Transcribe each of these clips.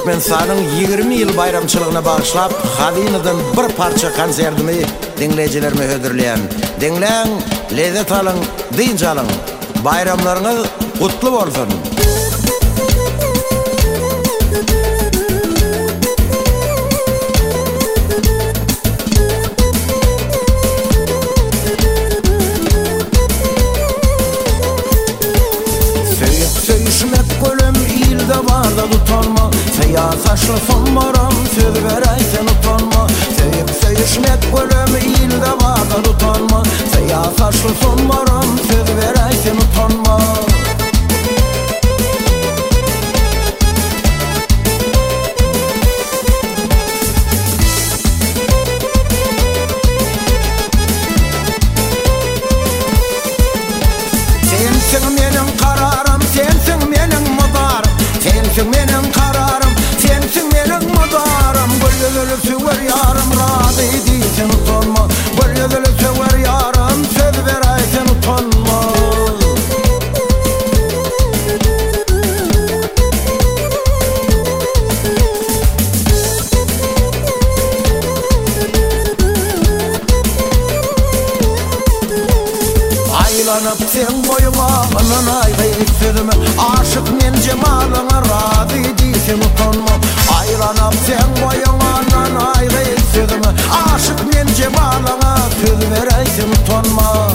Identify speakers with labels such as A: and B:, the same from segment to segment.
A: Türkmenistan'ın 20 yıl bayramçılığına bağışlap Hadinadan bir parça konsertimi dinleyicilerime ödürleyen. Dinleyen, lezzet alın, deyince alın. Bayramlarınız kutlu olsun.
B: Söyüşmek gölüm ilde var da tutanma. Feya saçlı son varam söz vereysen utanma. Söyüşmek gölüm ilde var da tutanma. Feya saçlı son varam söz vereysen utanma. Sensin menin kararım, sensin menin mudarım. Sensin menin kararım, sensin menin mudarım. Gül yüzülü süver yarım, razı ediysen utanma. Gül yüzülü süver yarım, söz vereysen utanma. Aylanıp sen boyuma anan aygayıp sözüme. Aşık men cemalına razı ediysen utanma. Aylanıp sen boyuma anan aygayıp sözüme. Aşık men cemalına söz vereysen utanma.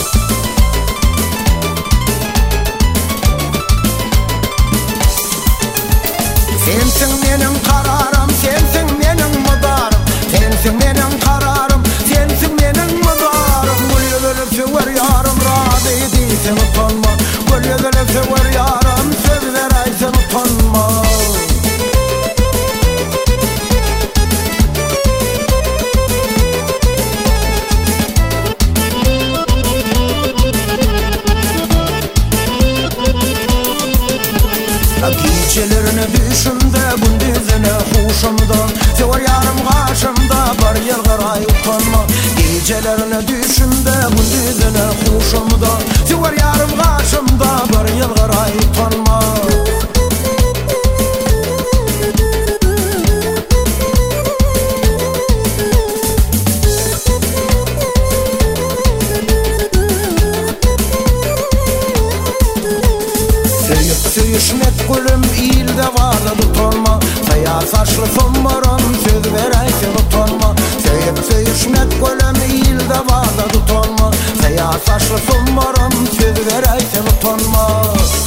B: Sensin menin kararım, sensin menin mudarım. Sensin menin kararım, sensin menin mudarım. Gül yüzülü süver yarım, razı ediysen utanma. Gül yüzülü süver yarım, söz vereysen utanma. Gecelerini düşümde, gündüzüne huşumda. Sever yarım karşımda, bir yıl garay utanma. Gecelerini düşümde, gündüzüne huşumda. Sever yarım karşımda, bir yıl garay utanma. Söyüşmek gülüm ilde var da tutanma. Feya saçlı son varam söz vereysen utanma. Söyüşmek gülüm ilde var da tutanma. Feya saçlı son varam söz vereysen utanma.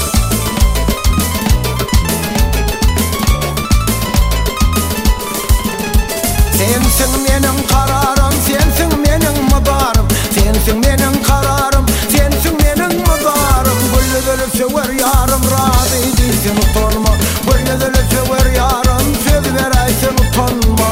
B: Sensin menin kararım, sensin menin mudarım. Sensin menin kararım, sensin menin mudarım. Gül yüzülü süver yarım, razı ediysen utanma. Gül yüzülü süver yarım, söz vereysen utanma.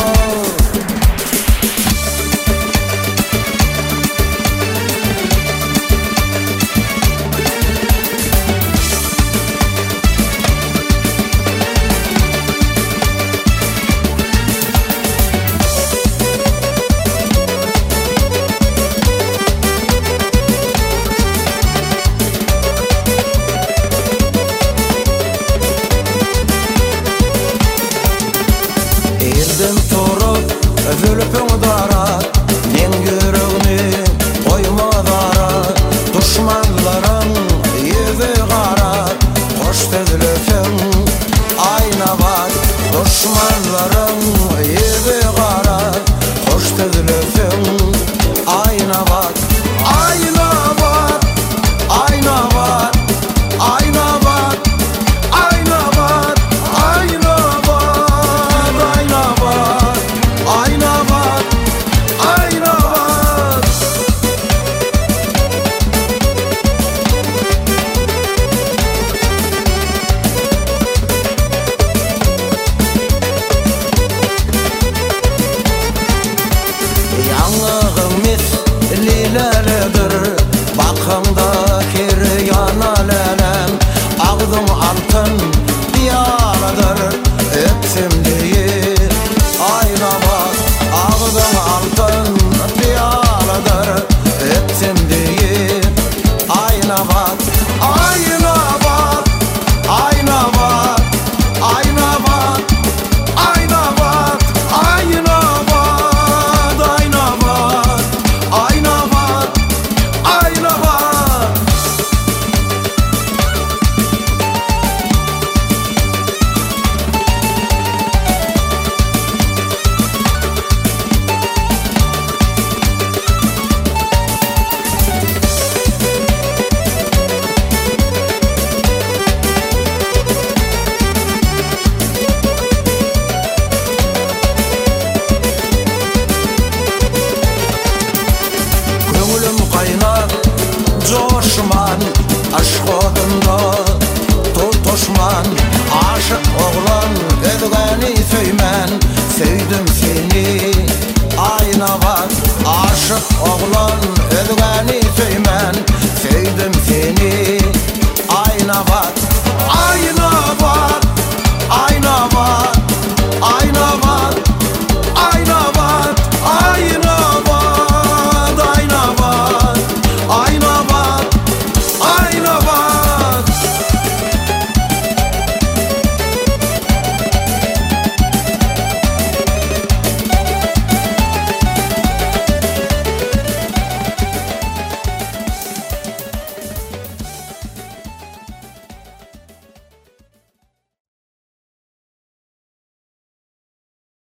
A: salavat